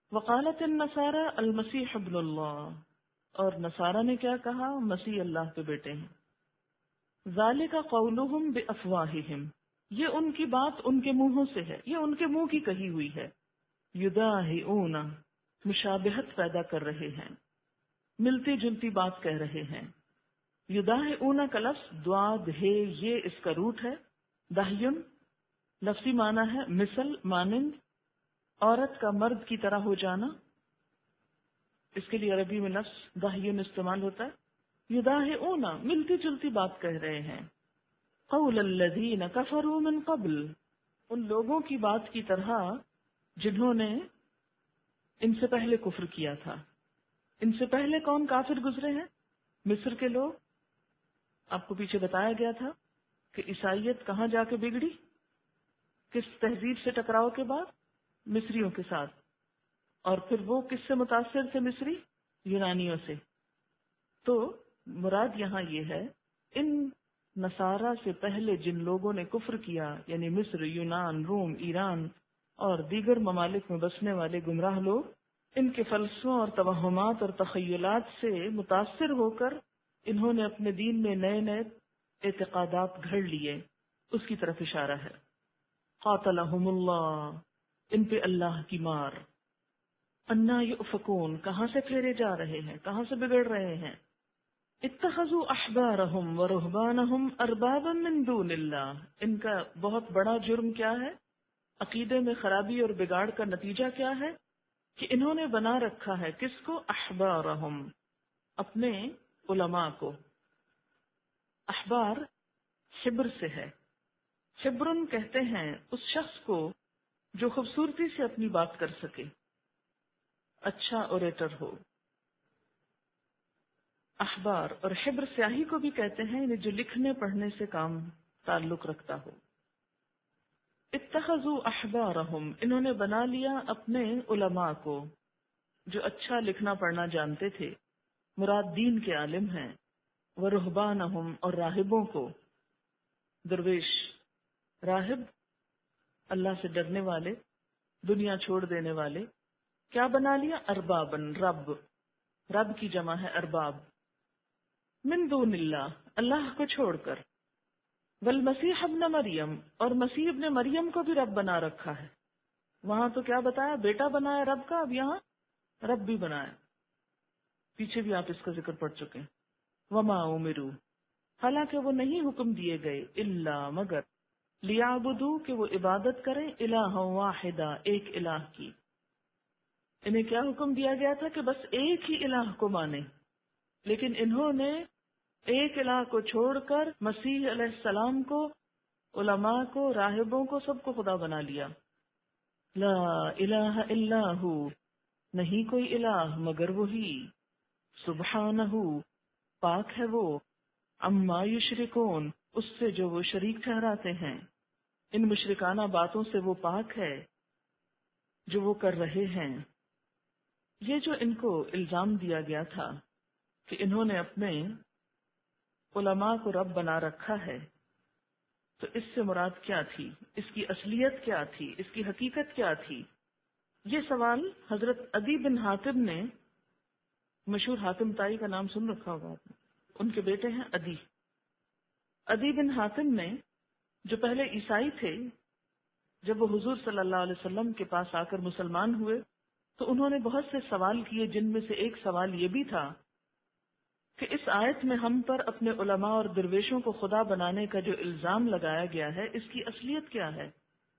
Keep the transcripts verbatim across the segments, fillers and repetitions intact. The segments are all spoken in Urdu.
وقالت النصارى المسیح ابن اللہ، اور نصارہ نے کیا کہا؟ مسیح اللہ کے بیٹے ہیں۔ ذالک قولہم بافواہہم، یہ ان کی بات ان کے منہوں سے ہے، یہ ان کے منہ کی کہی ہوئی ہے۔ یداہئون، مشابہت پیدا کر رہے ہیں، ملتی جلتی بات کہہ رہے ہیں۔ یداہئون کا لفظ دواد ہے، یہ اس کا روٹ ہے۔ دہین لفظی معنی ہے مثل، مانند، عورت کا مرد کی طرح ہو جانا، اس کے لیے عربی میں لفظ دہین استعمال ہوتا ہے۔ یداہئون ملتی جلتی بات کہہ رہے ہیں۔ قول الذین کفروا من قبل، ان لوگوں کی بات کی طرح جنہوں نے ان سے پہلے کفر کیا تھا۔ ان سے پہلے کون کافر گزرے ہیں؟ مصر کے لوگ۔ آپ کو پیچھے بتایا گیا تھا کہ عیسائیت کہاں جا کے بگڑی، کس تہذیب سے ٹکراؤ کے بعد؟ مصریوں کے ساتھ۔ اور پھر وہ کس سے متاثر تھے مصری؟ یونانیوں سے۔ تو مراد یہاں یہ ہے، ان نصارہ سے پہلے جن لوگوں نے کفر کیا، یعنی مصر، یونان، روم، ایران اور دیگر ممالک میں بسنے والے گمراہ لوگ، ان کے فلسفوں اور توہمات اور تخیلات سے متاثر ہو کر انہوں نے اپنے دین میں نئے نئے اعتقادات گھڑ لیے، اس کی طرف اشارہ ہے۔ قاتلہم اللہ، ان پہ اللہ کی مار۔ انا یؤفکون، کہاں سے پھیرے جا رہے ہیں، کہاں سے بگڑ رہے ہیں۔ اتخذوا احبارہم ورہبانہم اربابا من دون اللہ، ان کا بہت بڑا جرم کیا ہے؟ عقیدے میں خرابی اور بگاڑ کا نتیجہ کیا ہے؟ کہ انہوں نے بنا رکھا ہے کس کو؟ احبارہم، اپنے علماء کو۔ احبار حبر سے ہے، حبرن کہتے ہیں اس شخص کو جو خوبصورتی سے اپنی بات کر سکے، اچھا اوریٹر ہو۔ احبار اور حبر سیاہی کو بھی کہتے ہیں، یعنی جو لکھنے پڑھنے سے کام تعلق رکھتا ہو۔ اتخذوا احبارہم، انہوں نے بنا لیا اپنے علماء کو جو اچھا لکھنا پڑھنا جانتے تھے، مراد دین کے عالم ہیں۔ ورہبانہم، اور راہبوں کو، درویش، راہب اللہ سے ڈرنے والے، دنیا چھوڑ دینے والے، کیا بنا لیا؟ اربابن، رب، رب کی جمع ہے ارباب، من دون اللہ، اللہ کو چھوڑ کر۔ والمسیح ابن مریم، اور مسیح ابن مریم کو بھی رب بنا رکھا ہے۔ وہاں تو کیا بتایا؟ بیٹا بنایا رب کا، اب یہاں رب بھی بنایا۔ پیچھے بھی آپ اس کا ذکر پڑھ چکے ہیں۔ وما امروا، حالانکہ وہ نہیں حکم دیے گئے، الا مگر، لیعبدوا، کہ وہ عبادت کریں، الہ واحدہ، ایک الہ کی۔ انہیں کیا حکم دیا گیا تھا؟ کہ بس ایک ہی الہ کو مانیں، لیکن انہوں نے ایک الہ کو چھوڑ کر مسیح علیہ السلام کو، علماء کو، راہبوں کو، سب کو خدا بنا لیا۔ لا الہ الا ہو، نہیں کوئی الہ مگر وہی، سبحانہ، پاک ہے وہ، عما یشرکون، اس سے جو وہ شریک ٹھہراتے ہیں، ان مشرکانہ باتوں سے وہ پاک ہے جو وہ کر رہے ہیں۔ یہ جو ان کو الزام دیا گیا تھا کہ انہوں نے اپنے علماء کو رب بنا رکھا ہے، تو اس سے مراد کیا تھی؟ اس کی اصلیت کیا تھی؟ اس کی حقیقت کیا تھی؟ یہ سوال حضرت عدی بن حاتم نے، مشہور حاتم تائی کا نام سن رکھا ہوگا آپ نے، ان کے بیٹے ہیں عدی۔ عدی بن حاتم نے، جو پہلے عیسائی تھے، جب وہ حضور صلی اللہ علیہ وسلم کے پاس آ کر مسلمان ہوئے تو انہوں نے بہت سے سوال کیے، جن میں سے ایک سوال یہ بھی تھا کہ اس آیت میں ہم پر اپنے علماء اور درویشوں کو خدا بنانے کا جو الزام لگایا گیا ہے، اس کی اصلیت کیا ہے؟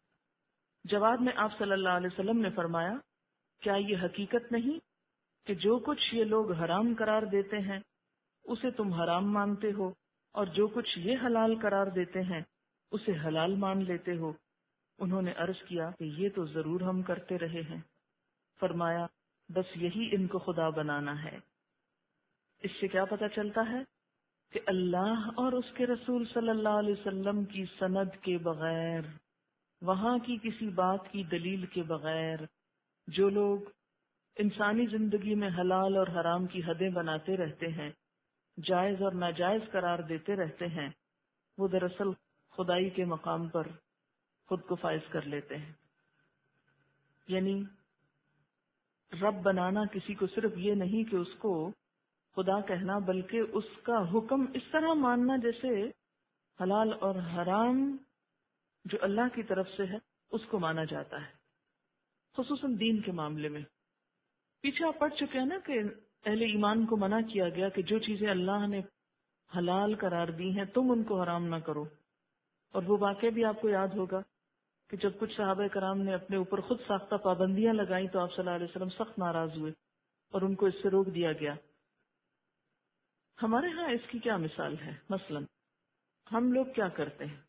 جواب میں آپ صلی اللہ علیہ وسلم نے فرمایا، کیا یہ حقیقت نہیں کہ جو کچھ یہ لوگ حرام قرار دیتے ہیں اسے تم حرام مانتے ہو، اور جو کچھ یہ حلال قرار دیتے ہیں اسے حلال مان لیتے ہو؟ انہوں نے عرض کیا کہ یہ تو ضرور ہم کرتے رہے ہیں۔ فرمایا، بس یہی ان کو خدا بنانا ہے۔ اس سے کیا پتہ چلتا ہے کہ اللہ اور اس کے رسول صلی اللہ علیہ وسلم کی سند کے بغیر، وہاں کی کسی بات کی دلیل کے بغیر، جو لوگ انسانی زندگی میں حلال اور حرام کی حدیں بناتے رہتے ہیں، جائز اور ناجائز قرار دیتے رہتے ہیں، وہ دراصل خدائی کے مقام پر خود کو فائز کر لیتے ہیں۔ یعنی رب بنانا کسی کو صرف یہ نہیں کہ اس کو خدا کہنا، بلکہ اس کا حکم اس طرح ماننا جیسے حلال اور حرام جو اللہ کی طرف سے ہے اس کو مانا جاتا ہے، خصوصاً دین کے معاملے میں۔ پیچھے آپ پڑھ چکے ہیں نا کہ اہل ایمان کو منع کیا گیا کہ جو چیزیں اللہ نے حلال قرار دی ہیں تم ان کو حرام نہ کرو، اور وہ واقعہ بھی آپ کو یاد ہوگا کہ جب کچھ صحابہ کرام نے اپنے اوپر خود ساختہ پابندیاں لگائیں تو آپ صلی اللہ علیہ وسلم سخت ناراض ہوئے اور ان کو اس سے روک دیا گیا۔ ہمارے ہاں اس کی کیا مثال ہے؟ مثلا ہم لوگ کیا کرتے ہیں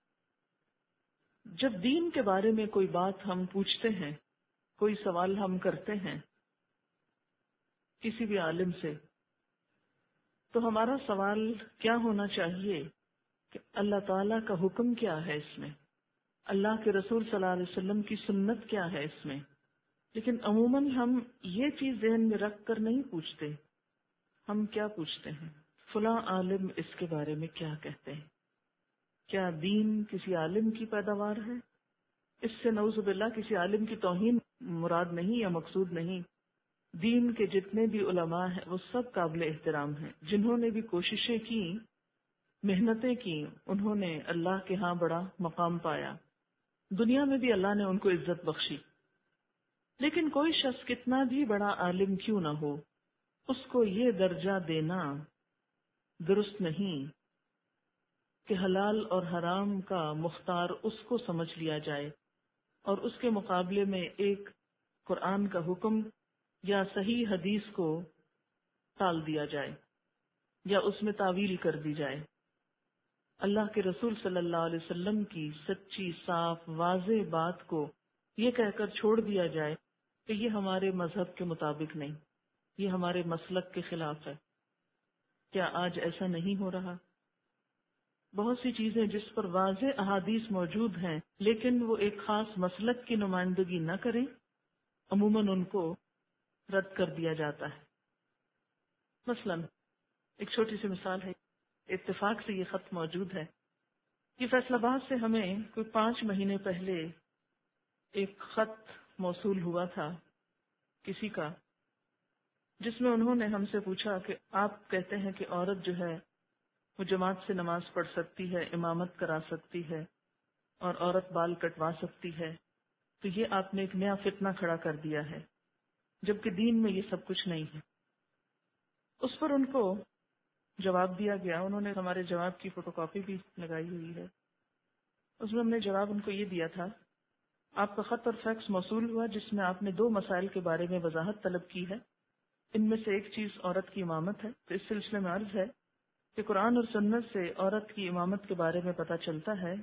جب دین کے بارے میں کوئی بات ہم پوچھتے ہیں، کوئی سوال ہم کرتے ہیں کسی بھی عالم سے، تو ہمارا سوال کیا ہونا چاہیے کہ اللہ تعالیٰ کا حکم کیا ہے اس میں، اللہ کے رسول صلی اللہ علیہ وسلم کی سنت کیا ہے اس میں۔ لیکن عموماً ہم یہ چیز ذہن میں رکھ کر نہیں پوچھتے، ہم کیا پوچھتے ہیں؟ فلاں عالم اس کے بارے میں کیا کہتے ہیں؟ کیا دین کسی عالم کی پیداوار ہے؟ اس سے نعوذ باللہ کسی عالم کی توہین مراد نہیں یا مقصود نہیں۔ دین کے جتنے بھی علماء ہیں وہ سب قابل احترام ہیں، جنہوں نے بھی کوششیں کی، محنتیں کی، انہوں نے اللہ کے ہاں بڑا مقام پایا، دنیا میں بھی اللہ نے ان کو عزت بخشی۔ لیکن کوئی شخص کتنا بھی بڑا عالم کیوں نہ ہو، اس کو یہ درجہ دینا درست نہیں کہ حلال اور حرام کا مختار اس کو سمجھ لیا جائے اور اس کے مقابلے میں ایک قرآن کا حکم یا صحیح حدیث کو ٹال دیا جائے یا اس میں تعویل کر دی جائے۔ اللہ کے رسول صلی اللہ علیہ وسلم کی سچی صاف واضح بات کو یہ کہہ کر چھوڑ دیا جائے کہ یہ ہمارے مذہب کے مطابق نہیں، یہ ہمارے مسلک کے خلاف ہے۔ کیا آج ایسا نہیں ہو رہا؟ بہت سی چیزیں جس پر واضح احادیث موجود ہیں لیکن وہ ایک خاص مسلک کی نمائندگی نہ کریں، عموماً ان کو رد کر دیا جاتا ہے۔ مثلا ایک چھوٹی سی مثال ہے، اتفاق سے یہ خط موجود ہے کہ فیصل آباد سے ہمیں کوئی پانچ مہینے پہلے ایک خط موصول ہوا تھا کسی کا، جس میں انہوں نے ہم سے پوچھا کہ آپ کہتے ہیں کہ عورت جو ہے وہ جماعت سے نماز پڑھ سکتی ہے، امامت کرا سکتی ہے اور عورت بال کٹوا سکتی ہے، تو یہ آپ نے ایک نیا فتنہ کھڑا کر دیا ہے، جبکہ دین میں یہ سب کچھ نہیں ہے۔ اس پر ان کو جواب دیا گیا، انہوں نے ہمارے جواب کی فوٹو کاپی بھی لگائی ہوئی ہے۔ اس میں ہم نے جواب ان کو یہ دیا تھا، آپ کا خط اور فیکس موصول ہوا جس میں آپ نے دو مسائل کے بارے میں وضاحت طلب کی ہے، ان میں سے ایک چیز عورت کی امامت ہے، تو اس سلسلے میں عرض ہے کہ قرآن اور سنت سے عورت کی امامت کے بارے میں پتہ چلتا ہے۔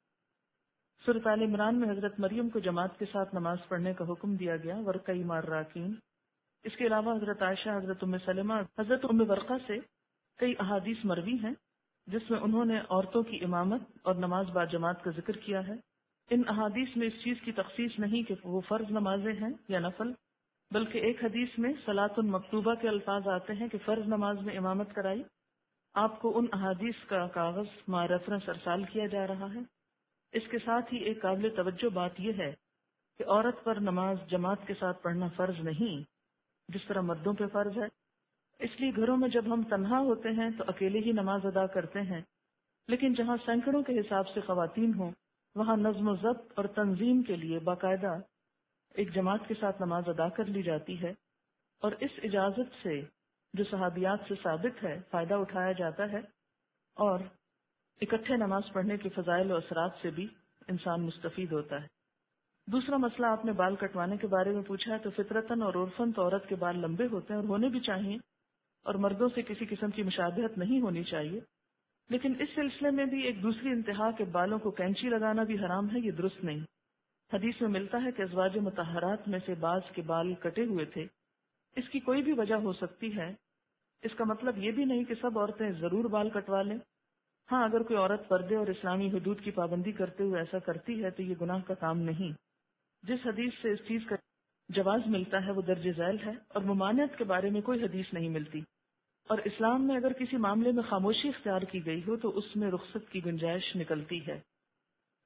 سورۃ آل عمران میں حضرت مریم کو جماعت کے ساتھ نماز پڑھنے کا حکم دیا گیا، ورکعی مع الراکعین۔ اس کے علاوہ حضرت عائشہ، حضرت ام سلمہ، حضرت ام ورقہ سے کئی احادیث مروی ہیں جس میں انہوں نے عورتوں کی امامت اور نماز با جماعت کا ذکر کیا ہے۔ ان احادیث میں اس چیز کی تخصیص نہیں کہ وہ فرض نمازیں ہیں یا نفل، بلکہ ایک حدیث میں صلاۃ مکتوبہ کے الفاظ آتے ہیں کہ فرض نماز میں امامت کرائی۔ آپ کو ان احادیث کا کاغذ مع ریفرنس ارسال کیا جا رہا ہے۔ اس کے ساتھ ہی ایک قابل توجہ بات یہ ہے کہ عورت پر نماز جماعت کے ساتھ پڑھنا فرض نہیں جس طرح مردوں پہ فرض ہے، اس لیے گھروں میں جب ہم تنہا ہوتے ہیں تو اکیلے ہی نماز ادا کرتے ہیں، لیکن جہاں سینکڑوں کے حساب سے خواتین ہوں وہاں نظم و ضبط اور تنظیم کے لیے باقاعدہ ایک جماعت کے ساتھ نماز ادا کر لی جاتی ہے، اور اس اجازت سے جو صحابیات سے ثابت ہے فائدہ اٹھایا جاتا ہے، اور اکٹھے نماز پڑھنے کے فضائل و اثرات سے بھی انسان مستفید ہوتا ہے۔ دوسرا مسئلہ آپ نے بال کٹوانے کے بارے میں پوچھا ہے، تو فطرتاً اور عرفاً تو عورت کے بال لمبے ہوتے ہیں اور ہونے بھی چاہیے، اور مردوں سے کسی قسم کی مشابہت نہیں ہونی چاہیے، لیکن اس سلسلے میں بھی ایک دوسری انتہا کہ بالوں کو کینچی لگانا بھی حرام ہے، یہ درست نہیں۔ حدیث میں ملتا ہے کہ ازواج مطہرات میں سے بعض کے بال کٹے ہوئے تھے، اس کی کوئی بھی وجہ ہو سکتی ہے، اس کا مطلب یہ بھی نہیں کہ سب عورتیں ضرور بال کٹوا لیں۔ ہاں، اگر کوئی عورت پردے اور اسلامی حدود کی پابندی کرتے ہوئے ایسا کرتی ہے تو یہ گناہ کا کام نہیں۔ جس حدیث سے اس چیز کا جواز ملتا ہے وہ درج ذیل ہے، اور ممانعت کے بارے میں کوئی حدیث نہیں ملتی، اور اسلام میں اگر کسی معاملے میں خاموشی اختیار کی گئی ہو تو اس میں رخصت کی گنجائش نکلتی ہے۔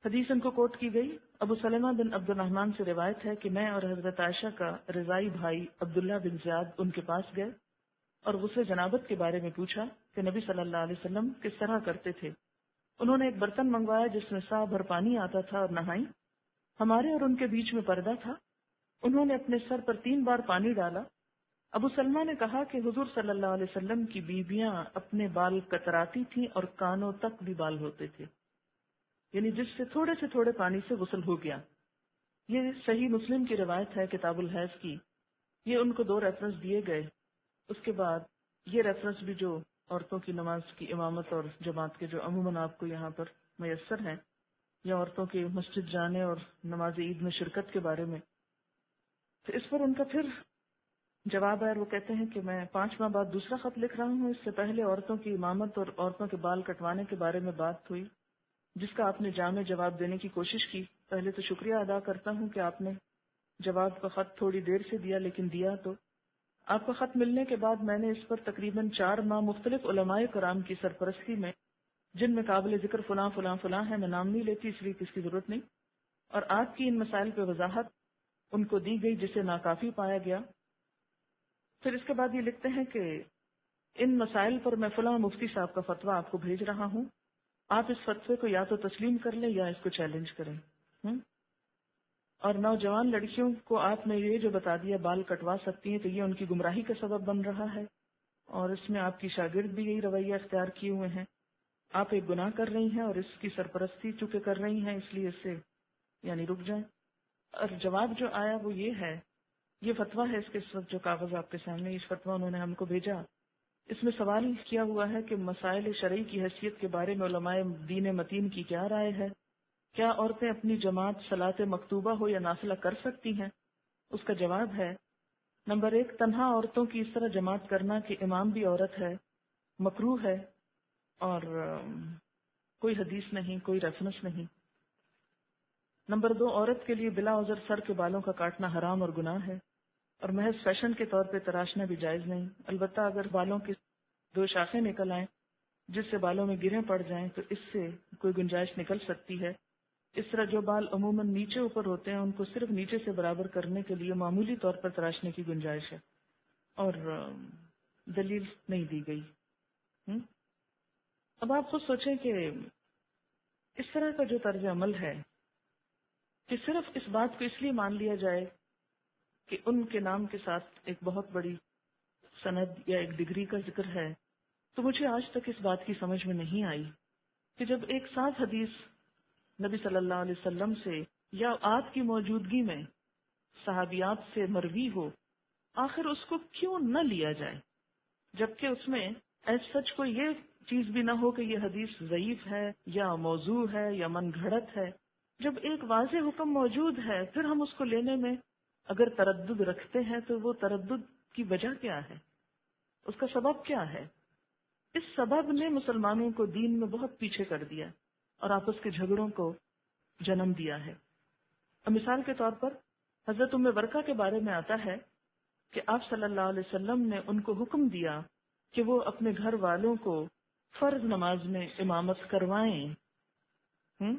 حدیث ان کو کوٹ کی گئی. ابو سلمہ بن عبد الرحمن سے روایت ہے کہ میں اور حضرت عائشہ کا رضائی بھائی عبداللہ بن زیاد ان کے پاس گئے اور غسل جنابت کے بارے میں پوچھا کہ نبی صلی اللہ علیہ وسلم کس طرح کرتے تھے. انہوں نے ایک برتن منگوایا جس میں سا بھر پانی آتا تھا اور نہائی. ہمارے اور ان کے بیچ میں پردہ تھا. انہوں نے اپنے سر پر تین بار پانی ڈالا. ابو سلمہ نے کہا کہ حضور صلی اللہ علیہ وسلم کی بیویاں اپنے بال کتراتی تھیں اور کانوں تک بھی بال ہوتے تھے، یعنی جس سے تھوڑے سے تھوڑے پانی سے غسل ہو گیا. یہ صحیح مسلم کی روایت ہے کتاب الحیض کی. یہ ان کو دو ریفرنس دیے گئے. اس کے بعد یہ ریفرنس بھی جو عورتوں کی نماز کی امامت اور جماعت کے جو عموماً آپ کو یہاں پر میسر ہیں، یا عورتوں کے مسجد جانے اور نماز عید میں شرکت کے بارے میں، تو اس پر ان کا پھر جواب ہے. وہ کہتے ہیں کہ میں پانچ ماہ بعد دوسرا خط لکھ رہا ہوں. اس سے پہلے عورتوں کی امامت اور عورتوں کے بال کٹوانے کے بارے میں بات ہوئی جس کا آپ نے جامع جواب دینے کی کوشش کی. پہلے تو شکریہ ادا کرتا ہوں کہ آپ نے جواب کا خط تھوڑی دیر سے دیا، لیکن دیا تو. آپ کا خط ملنے کے بعد میں نے اس پر تقریباً چار ماہ مختلف علماء کرام کی سرپرستی میں، جن میں قابل ذکر فلاں فلاں فلاں ہے، میں نام نہیں لیتی اس لیے کس کی ضرورت نہیں، اور آپ کی ان مسائل پہ وضاحت ان کو دی گئی جسے ناکافی پایا گیا. پھر اس کے بعد یہ لکھتے ہیں کہ ان مسائل پر میں فلاں مفتی صاحب کا فتویٰ آپ کو بھیج رہا ہوں. آپ اس فتوے کو یا تو تسلیم کر لیں یا اس کو چیلنج کریں. ہم؟ اور نوجوان لڑکیوں کو آپ نے یہ جو بتا دیا بال کٹوا سکتی ہیں، تو یہ ان کی گمراہی کا سبب بن رہا ہے، اور اس میں آپ کی شاگرد بھی یہی رویہ اختیار کیے ہوئے ہیں. آپ ایک گناہ کر رہی ہیں اور اس کی سرپرستی چونکہ کر رہی ہیں، اس لیے اس سے یعنی رک جائیں. اور جواب جو آیا وہ یہ ہے، یہ فتویٰ ہے، اس کے وقت جو کاغذ آپ کے سامنے، اس فتویٰ انہوں نے ہم کو بھیجا. اس میں سوال کیا ہوا ہے کہ مسائل شرعی کی حیثیت کے بارے میں علماء دین متین کی کیا رائے ہے؟ کیا عورتیں اپنی جماعت صلاۃ مکتوبہ ہو یا نافلہ کر سکتی ہیں؟ اس کا جواب ہے، نمبر ایک، تنہا عورتوں کی اس طرح جماعت کرنا کہ امام بھی عورت ہے مکروہ ہے، اور کوئی حدیث نہیں، کوئی ریفرنس نہیں. نمبر دو، عورت کے لیے بلا عذر سر کے بالوں کا کاٹنا حرام اور گناہ ہے، اور محض فیشن کے طور پہ تراشنا بھی جائز نہیں. البتہ اگر بالوں کی دو شاخیں نکل آئیں جس سے بالوں میں گریں پڑ جائیں تو اس سے کوئی گنجائش نکل سکتی ہے. اس طرح جو بال عموماً نیچے اوپر ہوتے ہیں ان کو صرف نیچے سے برابر کرنے کے لیے معمولی طور پر تراشنے کی گنجائش ہے، اور دلیل نہیں دی گئی. ہم؟ اب آپ خود سوچیں کہ اس طرح کا جو طرز عمل ہے کہ صرف اس بات کو اس لیے مان لیا جائے کہ ان کے نام کے ساتھ ایک بہت بڑی سند یا ایک ڈگری کا ذکر ہے، تو مجھے آج تک اس بات کی سمجھ میں نہیں آئی کہ جب ایک صاف حدیث نبی صلی اللہ علیہ وسلم سے یا آپ کی موجودگی میں صحابیات سے مروی ہو، آخر اس کو کیوں نہ لیا جائے، جبکہ اس میں ایس سچ کو یہ چیز بھی نہ ہو کہ یہ حدیث ضعیف ہے یا موضوع ہے یا من گھڑت ہے. جب ایک واضح حکم موجود ہے پھر ہم اس کو لینے میں اگر تردد رکھتے ہیں تو وہ تردد کی وجہ کیا ہے، اس کا سبب کیا ہے؟ اس سبب نے مسلمانوں کو دین میں بہت پیچھے کر دیا اور آپس کے جھگڑوں کو جنم دیا ہے. اب مثال کے طور پر حضرت ام ورقہ کے بارے میں آتا ہے کہ آپ صلی اللہ علیہ وسلم نے ان کو حکم دیا کہ وہ اپنے گھر والوں کو فرض نماز میں امامت کروائیں. ہم؟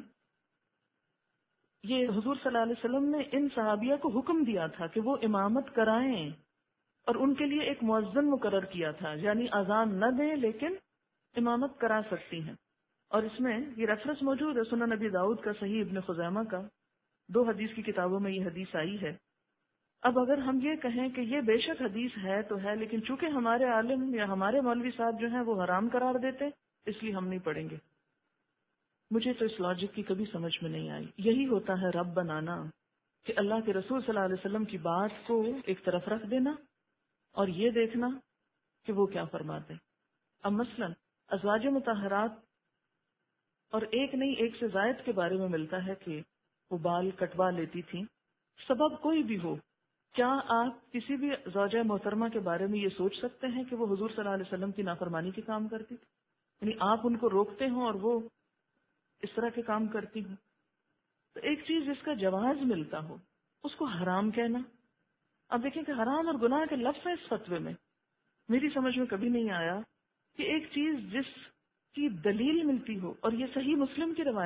یہ حضور صلی اللہ علیہ وسلم نے ان صحابیہ کو حکم دیا تھا کہ وہ امامت کرائیں، اور ان کے لیے ایک مؤذن مقرر کیا تھا، یعنی اذان نہ دیں لیکن امامت کرا سکتی ہیں. اور اس میں یہ ریفرنس موجود ہے سنن نبی داؤد کا، صحیح ابن خزیمہ کا، دو حدیث کی کتابوں میں یہ حدیث آئی ہے. اب اگر ہم یہ کہیں کہ یہ بے شک حدیث ہے تو ہے، لیکن چونکہ ہمارے عالم یا ہمارے مولوی صاحب جو ہیں وہ حرام قرار دیتے، اس لیے ہم نہیں پڑھیں گے. مجھے تو اس لاجک کی کبھی سمجھ میں نہیں آئی. یہی ہوتا ہے رب بنانا، کہ اللہ کے رسول صلی اللہ علیہ وسلم کی بات کو ایک طرف رکھ دینا اور یہ دیکھنا کہ وہ کیا فرماتے. اب مثلا ازواج مطہرات اور ایک نہیں ایک سے زائد کے بارے میں ملتا ہے کہ وہ بال کٹوا لیتی تھیں، سبب کوئی بھی ہو. کیا آپ کسی بھی زوجہ محترمہ کے بارے میں یہ سوچ سکتے ہیں کہ وہ حضور صلی اللہ علیہ وسلم کی نافرمانی کے کام کرتی تھی؟ یعنی آپ ان کو روکتے ہوں اور وہ اس طرح کے کام کرتی ہوں. تو ایک چیز جس کا جواز ملتا ہو اس کو حرام کہنا. اب دیکھیں کہ حرام اور گناہ کے لفظ ہیں اس فتوے میں. میری سمجھ میں کبھی نہیں آیا کہ ایک چیز جس کی دلیل ملتی ہو، اور یہ صحیح مسلم کی روایت ہے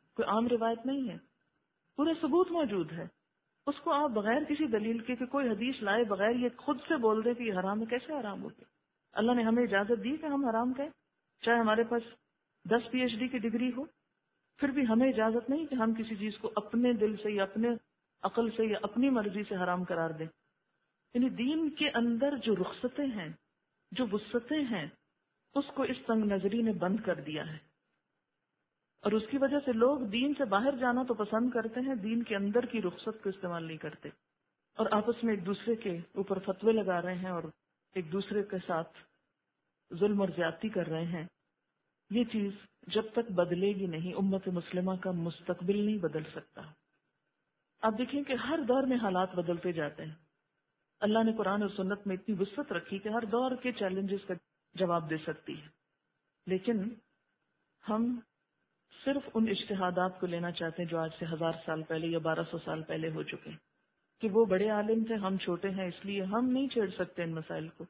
کوئی عام روایت نہیں ہے، پورے ثبوت موجود ہے. اس کو آپ بغیر کسی دلیل کے کہ کوئی حدیث لائے بغیر یہ خود سے بول دے کہ یہ حرام ہے، کیسے حرام ہو گیا؟ اللہ نے ہمیں اجازت دی کہ ہم حرام کہیں، چاہے ہمارے پاس دس پی ایچ ڈی کی ڈگری ہو، پھر بھی ہمیں اجازت نہیں کہ ہم کسی چیز کو اپنے دل سے یا اپنے عقل سے یا اپنی مرضی سے حرام قرار دیں. یعنی دین کے اندر جو رخصتیں ہیں، جو وسعتیں ہیں، اس کو اس تنگ نظری نے بند کر دیا ہے، اور اس کی وجہ سے لوگ دین سے باہر جانا تو پسند کرتے ہیں، دین کے اندر کی رخصت کو استعمال نہیں کرتے، اور آپس میں ایک دوسرے کے اوپر فتوے لگا رہے ہیں اور ایک دوسرے کے ساتھ ظلم اور زیادتی کر رہے ہیں. یہ چیز جب تک بدلے گی نہیں، امت مسلمہ کا مستقبل نہیں بدل سکتا. آپ دیکھیں کہ ہر دور میں حالات بدلتے جاتے ہیں. اللہ نے قرآن اور سنت میں اتنی وسعت رکھی کہ ہر دور کے چیلنجز کا جواب دے سکتی ہے، لیکن ہم صرف ان اجتہادات کو لینا چاہتے ہیں جو آج سے ہزار سال پہلے یا بارہ سو سال پہلے ہو چکے ہیں، کہ وہ بڑے عالم تھے، ہم چھوٹے ہیں، اس لیے ہم نہیں چھیڑ سکتے ان مسائل کو.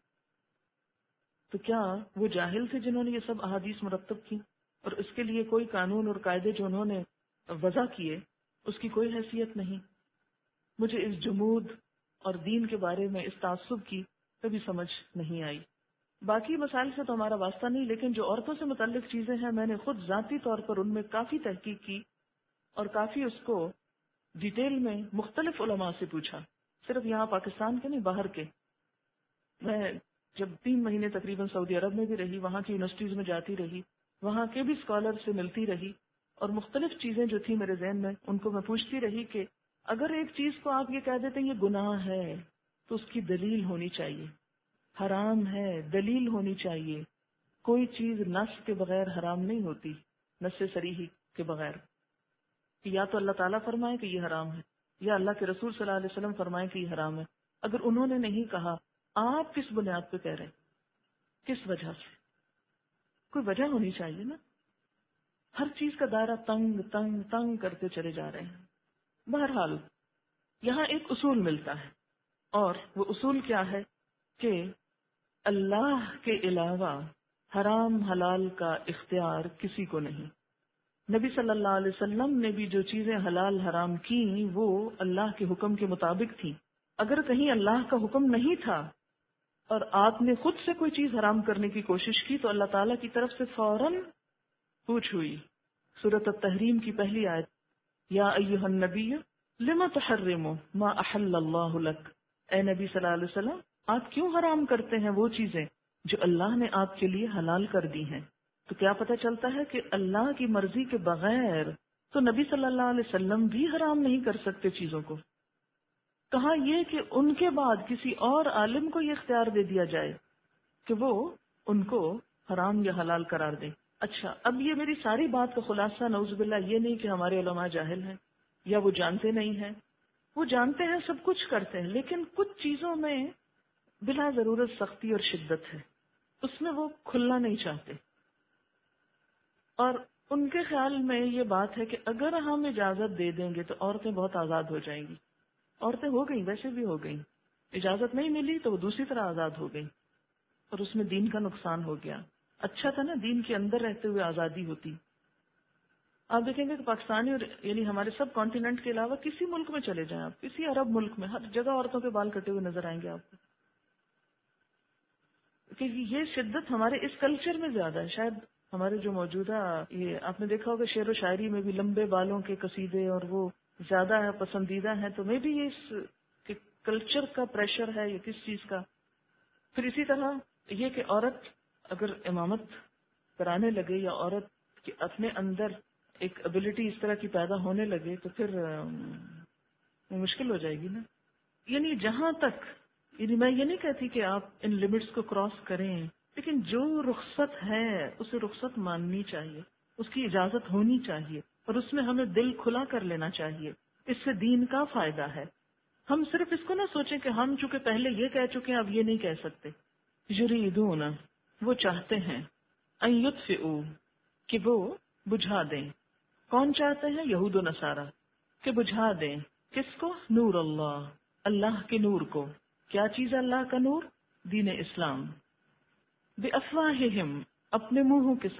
تو کیا وہ جاہل تھے جنہوں نے یہ سب احادیث مرتب کی، اور اس کے لیے کوئی قانون اور قاعدے جو انہوں نے وضع کیے اس کی کوئی حیثیت نہیں؟ مجھے اس جمود اور دین کے بارے میں اس تعصب کی کبھی سمجھ نہیں آئی. باقی مسائل سے تو ہمارا واسطہ نہیں، لیکن جو عورتوں سے متعلق چیزیں ہیں میں نے خود ذاتی طور پر ان میں کافی تحقیق کی اور کافی اس کو ڈیٹیل میں مختلف علماء سے پوچھا، صرف یہاں پاکستان کے نہیں، باہر کے. میں جب تین مہینے تقریباً سعودی عرب میں بھی رہی، وہاں کی یونیورسٹیز میں جاتی رہی، وہاں کے بھی اسکالر سے ملتی رہی، اور مختلف چیزیں جو تھی میرے ذہن میں ان کو میں پوچھتی رہی کہ اگر ایک چیز کو آپ یہ کہہ دیتے ہیں یہ گناہ ہے تو اس کی دلیل ہونی چاہیے، حرام ہے دلیل ہونی چاہیے. کوئی چیز نص کے بغیر حرام نہیں ہوتی، نص صریح کے بغیر، کہ یا تو اللہ تعالیٰ فرمائے کہ یہ حرام ہے، یا اللہ کے رسول صلی اللہ علیہ وسلم فرمائے کہ یہ حرام ہے. اگر انہوں نے نہیں کہا، آپ کس بنیاد پہ کہہ رہے ہیں؟ کس وجہ سے؟ کوئی وجہ ہونی چاہیے نا. ہر چیز کا دائرہ تنگ تنگ تنگ کرتے چلے جا رہے ہیں. بہرحال یہاں ایک اصول ملتا ہے، اور وہ اصول کیا ہے کہ اللہ کے علاوہ حرام حلال کا اختیار کسی کو نہیں. نبی صلی اللہ علیہ وسلم نے بھی جو چیزیں حلال حرام کی وہ اللہ کے حکم کے مطابق تھیں. اگر کہیں اللہ کا حکم نہیں تھا اور آپ نے خود سے کوئی چیز حرام کرنے کی کوشش کی تو اللہ تعالیٰ کی طرف سے فوراً پوچھ ہوئی. سورۃ التحریم کی پہلی آیت، یا ایھا النبی لم تحرم ما احل اللہ لک، اے نبی صلی اللہ علیہ وسلم آپ کیوں حرام کرتے ہیں وہ چیزیں جو اللہ نے آپ کے لیے حلال کر دی ہیں. تو کیا پتہ چلتا ہے کہ اللہ کی مرضی کے بغیر تو نبی صلی اللہ علیہ وسلم بھی حرام نہیں کر سکتے چیزوں کو. کہا یہ کہ ان کے بعد کسی اور عالم کو یہ اختیار دے دیا جائے کہ وہ ان کو حرام یا حلال قرار دے. اچھا، اب یہ میری ساری بات کا خلاصہ نعوذ باللہ یہ نہیں کہ ہمارے علماء جاہل ہیں یا وہ جانتے نہیں ہیں، وہ جانتے ہیں، سب کچھ کرتے ہیں، لیکن کچھ چیزوں میں بلا ضرورت سختی اور شدت ہے، اس میں وہ کھلنا نہیں چاہتے. اور ان کے خیال میں یہ بات ہے کہ اگر ہم اجازت دے دیں گے تو عورتیں بہت آزاد ہو جائیں گی. عورتیں ہو گئیں، ویسے بھی ہو گئیں، اجازت نہیں ملی تو وہ دوسری طرح آزاد ہو گئیں، اور اس میں دین کا نقصان ہو گیا. اچھا تھا نا دین کے اندر رہتے ہوئے آزادی ہوتی. آپ دیکھیں گے کہ پاکستانی اور یعنی ہمارے سب کانٹیننٹ کے علاوہ کسی ملک میں چلے جائیں آپ، کسی عرب ملک میں، ہر جگہ عورتوں کے بال کٹے ہوئے نظر آئیں گے آپ کو. کہ یہ شدت ہمارے اس کلچر میں زیادہ ہے. شاید ہمارے جو موجودہ یہ آپ نے دیکھا ہوگا شعر و شاعری میں بھی لمبے بالوں کے قصیدے اور وہ زیادہ ہے، پسندیدہ ہیں، تو میں بھی یہ اس کلچر کا پریشر ہے یا کس چیز کا. پھر اسی طرح یہ کہ عورت اگر امامت کرانے لگے یا عورت کے اپنے اندر ایک ابیلٹی اس طرح کی پیدا ہونے لگے تو پھر مشکل ہو جائے گی نا. یعنی جہاں تک، یعنی میں یہ نہیں کہتی کہ آپ ان لمٹس کو کراس کریں، لیکن جو رخصت ہے اسے رخصت ماننی چاہیے، اس کی اجازت ہونی چاہیے، اور اس میں ہمیں دل کھلا کر لینا چاہیے. اس سے دین کا فائدہ ہے. ہم صرف اس کو نہ سوچیں کہ ہم چونکہ پہلے یہ کہہ چکے ہیں اب یہ نہیں کہہ سکتے. یریدون، وہ چاہتے ہیں، ان یطفئوا، کہ وہ بجھا دیں. کون چاہتے ہیں؟ یہود و نصارہ، کہ بجھا دیں کس کو؟ نور اللہ، اللہ کے نور کو. کیا چیز ہے اللہ کا نور؟ دین اسلام. بافواہہم، اپنے منہوں کے ساتھ.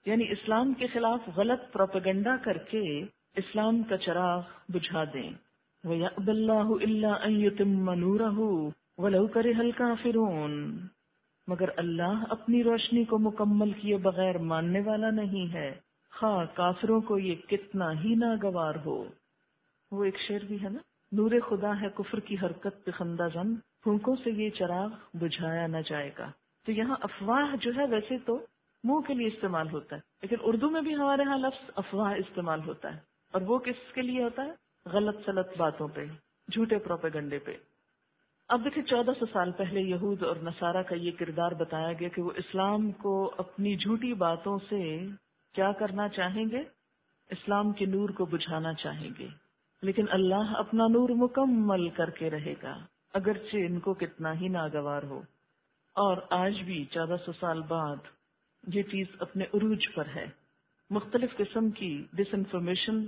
یعنی اسلام کے خلاف غلط پروپیگنڈا کر کے اسلام کا چراغ بجھا دیں. وَيَأْبَى اللَّهُ إِلَّا أَن يُتِمَّ نُورَهُ وَلَوْ كَرِهَ الْكَافِرُونَ، مگر اللہ اپنی روشنی کو مکمل کیے بغیر ماننے والا نہیں ہے، خواہ کافروں کو یہ کتنا ہی ناگوار ہو. وہ ایک شعر بھی ہے نا، نور خدا ہے کفر کی حرکت پہ خندہ زن، پھونکوں سے یہ چراغ بجھایا نہ جائے گا. تو یہاں افواہ جو ہے ویسے تو منہ کے لیے استعمال ہوتا ہے، لیکن اردو میں بھی ہمارے ہاں لفظ افواہ استعمال ہوتا ہے، اور وہ کس کے لیے ہوتا ہے؟ غلط سلط باتوں پہ، جھوٹے پروپیگنڈے پہ. اب دیکھیں چودہ سو سال پہلے یہود اور نصارہ کا یہ کردار بتایا گیا کہ وہ اسلام کو اپنی جھوٹی باتوں سے کیا کرنا چاہیں گے؟ اسلام کے نور کو بجھانا چاہیں گے. لیکن اللہ اپنا نور مکمل کر کے رہے گا اگرچہ ان کو کتنا ہی ناگوار ہو. اور آج بھی چودہ سو سال بعد یہ چیز اپنے عروج پر ہے. مختلف قسم کی ڈس انفارمیشن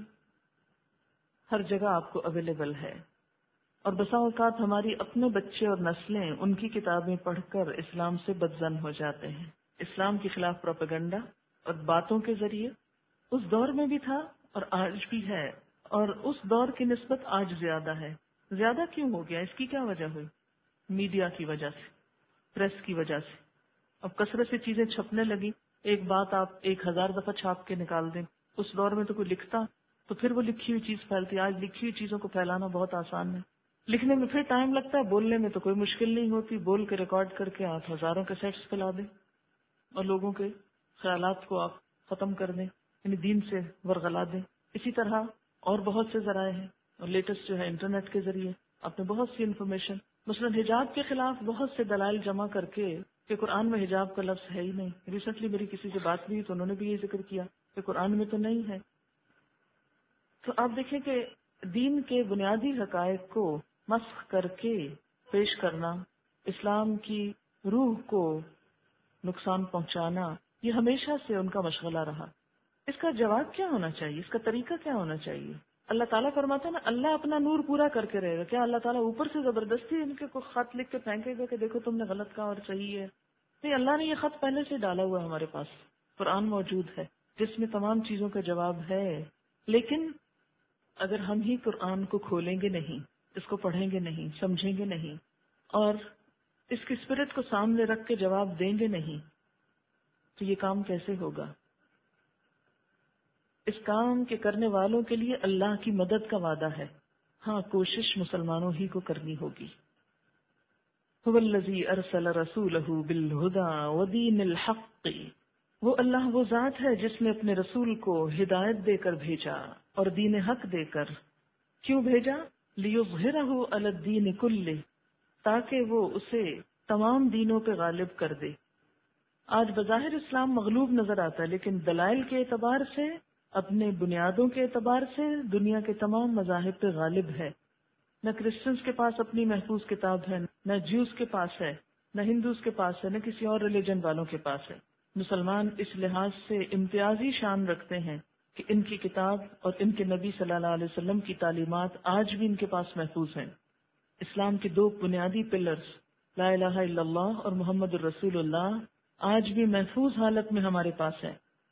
ہر جگہ آپ کو اویلیبل ہے، اور بسا اوقات ہماری اپنے بچے اور نسلیں ان کی کتابیں پڑھ کر اسلام سے بدظن ہو جاتے ہیں. اسلام کے خلاف پروپیگنڈا اور باتوں کے ذریعے اس دور میں بھی تھا اور آج بھی ہے، اور اس دور کی نسبت آج زیادہ ہے. زیادہ کیوں ہو گیا؟ اس کی کیا وجہ ہوئی؟ میڈیا کی وجہ سے، پریس کی وجہ سے. اب کثرت سے چیزیں چھپنے لگی، ایک بات آپ ایک ہزار دفعہ چھاپ کے نکال دیں. اس دور میں تو کوئی لکھتا تو پھر وہ لکھی ہوئی چیز پھیلتی. آج لکھی ہوئی چیزوں کو پھیلانا بہت آسان ہے، لکھنے میں پھر ٹائم لگتا ہے، بولنے میں تو کوئی مشکل نہیں ہوتی. بول کے ریکارڈ کر کے آپ ہزاروں کے سیٹس پھیلا دیں اور لوگوں کے خیالات کو آپ ختم کر دیں، یعنی دین سے ورغلا دیں. اسی طرح اور بہت سے ذرائع ہیں، اور لیٹسٹ جو ہے انٹرنیٹ کے ذریعے آپ نے بہت سی انفارمیشن، مثلا حجاب کے خلاف بہت سے دلائل جمع کر کے کہ قرآن میں حجاب کا لفظ ہے ہی نہیں. ریسنٹلی میری کسی سے بات ہوئی تو انہوں نے بھی یہ ذکر کیا کہ قرآن میں تو نہیں ہے. تو آپ دیکھیں کہ دین کے بنیادی حقائق کو مسخ کر کے پیش کرنا، اسلام کی روح کو نقصان پہنچانا، یہ ہمیشہ سے ان کا مشغلہ رہا. اس کا جواب کیا ہونا چاہیے؟ اس کا طریقہ کیا ہونا چاہیے؟ اللہ تعالیٰ فرماتا ہے نا اللہ اپنا نور پورا کر کے رہے گا. کیا اللہ تعالیٰ اوپر سے زبردستی ان کے کوئی خط لکھ کے پھینکے گا کہ دیکھو تم نے غلط کہا اور صحیح ہے؟ نہیں، اللہ نے یہ خط پہلے سے ڈالا ہوا ہے ہمارے پاس. قرآن موجود ہے جس میں تمام چیزوں کا جواب ہے. لیکن اگر ہم ہی قرآن کو کھولیں گے نہیں، اس کو پڑھیں گے نہیں، سمجھیں گے نہیں، اور اس کی اسپرٹ کو سامنے رکھ کے جواب دیں گے نہیں، تو یہ کام کیسے ہوگا؟ اس کام کے کرنے والوں کے لیے اللہ کی مدد کا وعدہ ہے. ہاں، کوشش مسلمانوں ہی کو کرنی ہوگی. هو الذی ارسل رسولہ بالہدی ودین الحق، وہ اللہ وہ ذات ہے جس نے اپنے رسول کو ہدایت دے کر بھیجا اور دین حق دے کر. کیوں بھیجا؟ لیظہرہ علی الدین کلہ، تاکہ وہ اسے تمام دینوں پہ غالب کر دے. آج بظاہر اسلام مغلوب نظر آتا ہے، لیکن دلائل کے اعتبار سے، اپنے بنیادوں کے اعتبار سے دنیا کے تمام مذاہب پہ غالب ہے. نہ کرسچنس کے پاس اپنی محفوظ کتاب ہے، نہ جیوز کے پاس ہے، نہ ہندوز کے پاس ہے، نہ کسی اور ریلیجن والوں کے پاس ہے. مسلمان اس لحاظ سے امتیازی شان رکھتے ہیں کہ ان کی کتاب اور ان کے نبی صلی اللہ علیہ وسلم کی تعلیمات آج بھی ان کے پاس محفوظ ہیں. اسلام کے دو بنیادی پلرز لا الہ الا اللہ اور محمد الرسول اللہ آج بھی محفوظ حالت میں ہمارے پاس ہے.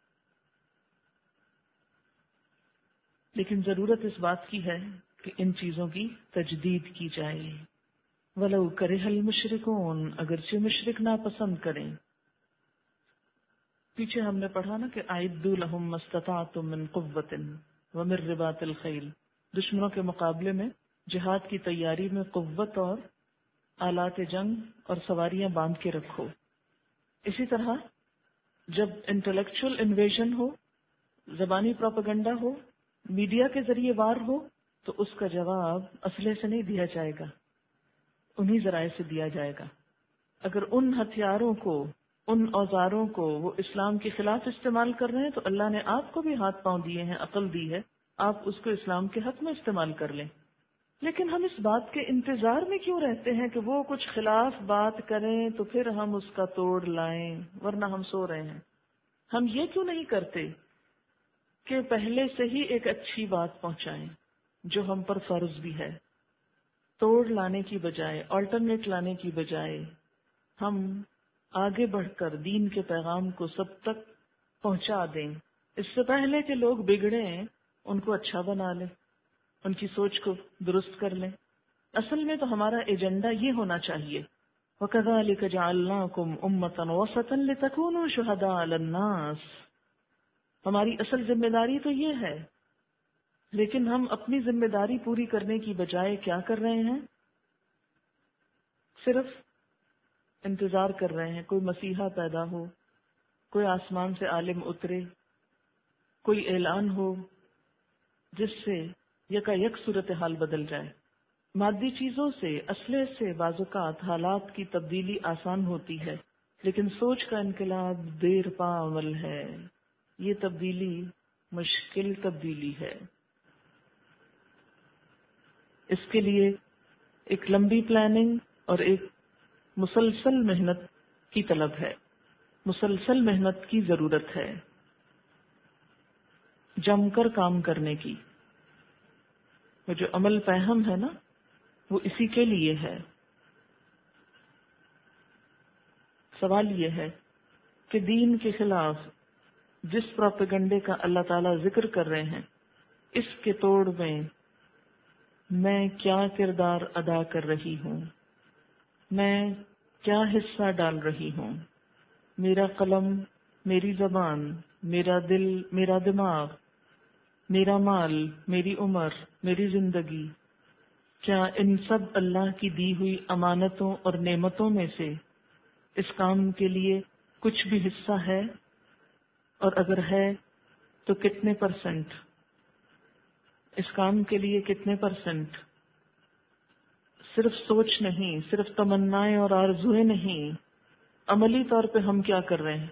لیکن ضرورت اس بات کی ہے کہ ان چیزوں کی تجدید کی جائے. وَلَوْ كَرِهَ الْمُشْرِكُونَ، اگرچہ مشرک ناپسند کریں. پیچھے ہم نے پڑھا نا کہ أَعِدُّوا لَهُم مَّا اسْتَطَعْتُم مِّن قُوَّةٍ وَمِن رِّبَاطِ الْخَيْلِ، دشمنوں کے مقابلے میں جہاد کی تیاری میں قوت اور آلات جنگ اور سواریاں باندھ کے رکھو. اسی طرح جب انٹلیکچوئل انویژن ہو، زبانی پروپیگنڈا ہو، میڈیا کے ذریعے وار ہو، تو اس کا جواب اسلحے سے نہیں دیا جائے گا، انہی ذرائع سے دیا جائے گا. اگر ان ہتھیاروں کو، ان اوزاروں کو وہ اسلام کے خلاف استعمال کر رہے ہیں تو اللہ نے آپ کو بھی ہاتھ پاؤں دیے ہیں، عقل دی ہے، آپ اس کو اسلام کے حق میں استعمال کر لیں. لیکن ہم اس بات کے انتظار میں کیوں رہتے ہیں کہ وہ کچھ خلاف بات کریں تو پھر ہم اس کا توڑ لائیں، ورنہ ہم سو رہے ہیں. ہم یہ کیوں نہیں کرتے کہ پہلے سے ہی ایک اچھی بات پہنچائیں جو ہم پر فرض بھی ہے، توڑ لانے کی بجائے، آلٹرنیٹ لانے کی بجائے ہم آگے بڑھ کر دین کے پیغام کو سب تک پہنچا دیں، اس سے پہلے کہ لوگ بگڑیں ان کو اچھا بنا لیں، ان کی سوچ کو درست کر لیں۔ اصل میں تو ہمارا ایجنڈا یہ ہونا چاہیے، وَكَذَلِكَ جَعَلْنَاكُمْ أُمَّةً وَسَطًا لِتَكُونُوا شُهَدَاءَ عَلَى النَّاسِ۔ ہماری اصل ذمہ داری تو یہ ہے، لیکن ہم اپنی ذمہ داری پوری کرنے کی بجائے کیا کر رہے ہیں؟ صرف انتظار کر رہے ہیں کوئی مسیحا پیدا ہو، کوئی آسمان سے عالم اترے، کوئی اعلان ہو جس سے یکا یک صورتحال بدل جائے۔ مادی چیزوں سے، اسلحے سے بعض اوقات حالات کی تبدیلی آسان ہوتی ہے، لیکن سوچ کا انقلاب دیر پا عمل ہے۔ یہ تبدیلی مشکل تبدیلی ہے، اس کے لیے ایک لمبی پلاننگ اور ایک مسلسل محنت کی طلب ہے، مسلسل محنت کی ضرورت ہے، جم کر کام کرنے کی۔ وہ جو عمل فہم ہے نا، وہ اسی کے لیے ہے۔ سوال یہ ہے کہ دین کے خلاف جس پروپیگنڈے کا اللہ تعالیٰ ذکر کر رہے ہیں، اس کے توڑ میں میں کیا کردار ادا کر رہی ہوں، میں کیا حصہ ڈال رہی ہوں؟ میرا قلم، میری زبان، میرا دل، میرا دماغ، میرا مال، میری عمر، میری زندگی، کیا ان سب اللہ کی دی ہوئی امانتوں اور نعمتوں میں سے اس کام کے لیے کچھ بھی حصہ ہے؟ اور اگر ہے تو کتنے پرسنٹ؟ اس کام کے لیے کتنے پرسنٹ؟ صرف سوچ نہیں، صرف تمنائیں اور آرزوئیں نہیں، عملی طور پہ ہم کیا کر رہے ہیں؟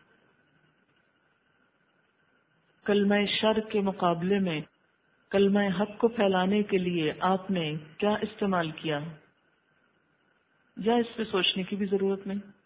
کلمہ شر کے مقابلے میں کلمہ حق کو پھیلانے کے لیے آپ نے کیا استعمال کیا؟ یا اس پہ سوچنے کی بھی ضرورت نہیں؟